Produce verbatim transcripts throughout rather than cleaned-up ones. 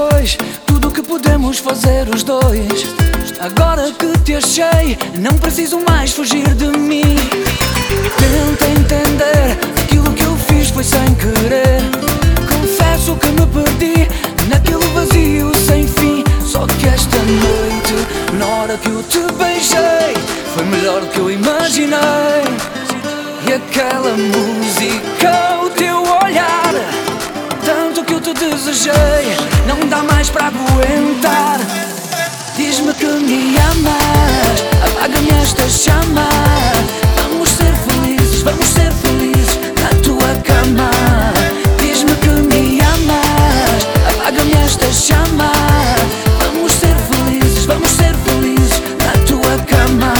depois, tudo o que podemos fazer os dois. Agora que te achei, não preciso mais fugir de mim. Tenta entender, aquilo que eu fiz foi sem querer. Confesso que me perdi naquele vazio sem fim. Só que esta noite, na hora que eu te beijei, foi melhor do que eu imaginei. E aquela música, o teu olhar, tanto que eu te desejei, não dá mais para aguentar. Diz-me que me amas, apaga-me esta chama. Vamos ser felizes, vamos ser felizes na tua cama. Diz-me que me amas, apaga-me esta chama. Vamos ser felizes, vamos ser felizes na tua cama.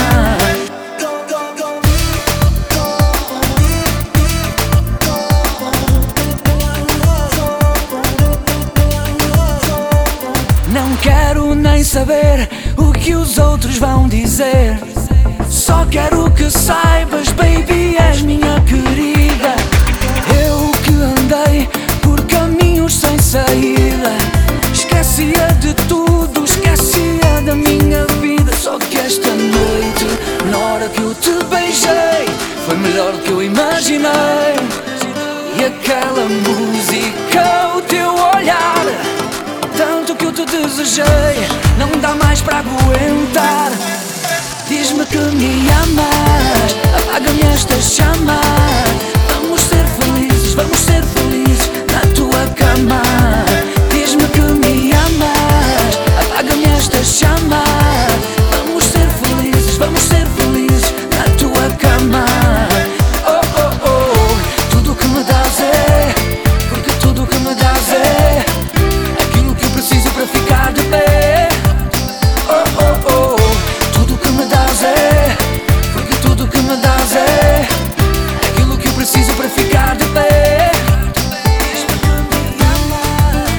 Não quero nem saber o que os outros vão dizer. Só quero que saibas, baby, és minha querida. Eu que andei por caminhos sem saída, esquecia de tudo, esquecia da minha vida. Só que esta noite, na hora que eu te beijei, foi melhor do que eu imaginei. E aquela música, o teu olhar, tanto que eu te desejei, não dá mais para aguentar. Diz-me que me amas, apaga-me esta chama. Vamos ser felizes, vamos ser felizes na tua cama. Diz-me que me amas, apaga-me esta chama. Vamos ser felizes, vamos ser felizes na tua cama. Oh, oh, oh, tudo que me dás é, porque tudo que me dás é aquilo que eu preciso para ficar de pé. Oh, oh, oh, tudo que me dás é, porque tudo que me dás é aquilo que eu preciso para ficar de pé. Diz-me que me amas.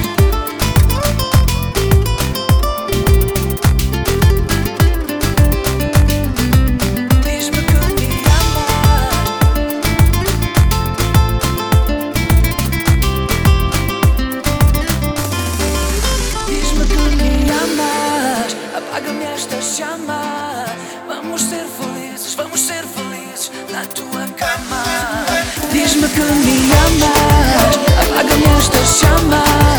Diz-me que me amas. Diz-me que me amas, apaga-me esta chama. Vamos ser felizes, vamos ser felizes na tua cama. Diz-me que me amas, apaga-me esta chama.